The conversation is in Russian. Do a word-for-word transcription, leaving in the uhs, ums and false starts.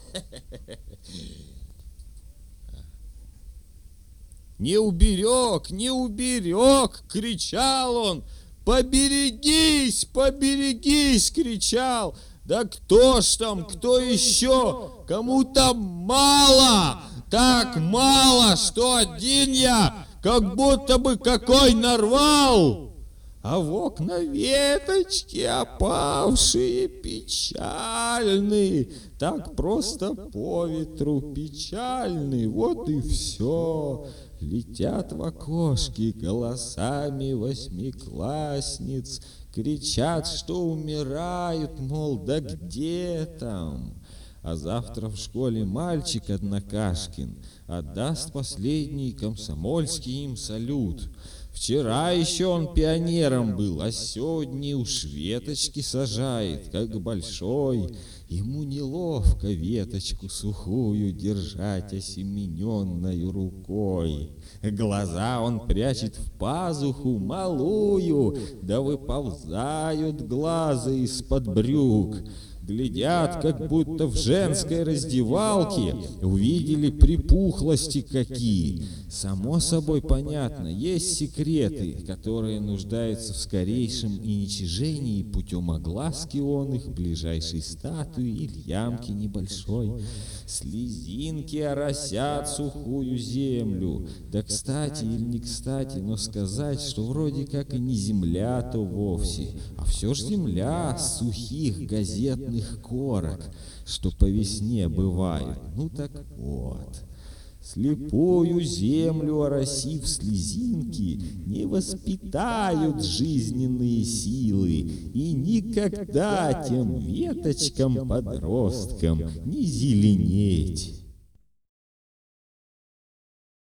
Не уберег, не уберег, кричал он. Поберегись, поберегись, кричал. Да кто ж там, кто еще? Кому-то мало, так мало, что один я, как будто бы какой нарвал. А в окна веточки опавшие печальные, так просто по ветру печальные, вот и все. Летят в окошки голосами восьмиклассниц, кричат, что умирают, мол, да где там? А завтра в школе мальчик Однокашкин отдаст последний комсомольский им салют. Вчера еще он пионером был, а сегодня уж веточки сажает, как большой. Ему неловко веточку сухую держать осемененной рукой. Глаза он прячет в пазуху малую, да выползают глаза из-под брюк. Глядят, как будто в женской раздевалке увидели припухлости какие. Само собой понятно, есть секреты, которые нуждаются в скорейшем уничижении путем огласки он их ближайшей статуи или ямки небольшой. Слезинки оросят сухую землю. Да кстати или не кстати, но сказать, что вроде как и не земля то вовсе, а все ж земля сухих газетных корок, что по весне бывают. Ну так вот, слепую землю оросив слезинки, не воспитают жизненные силы, и никогда тем веточкам-подросткам не зеленеть.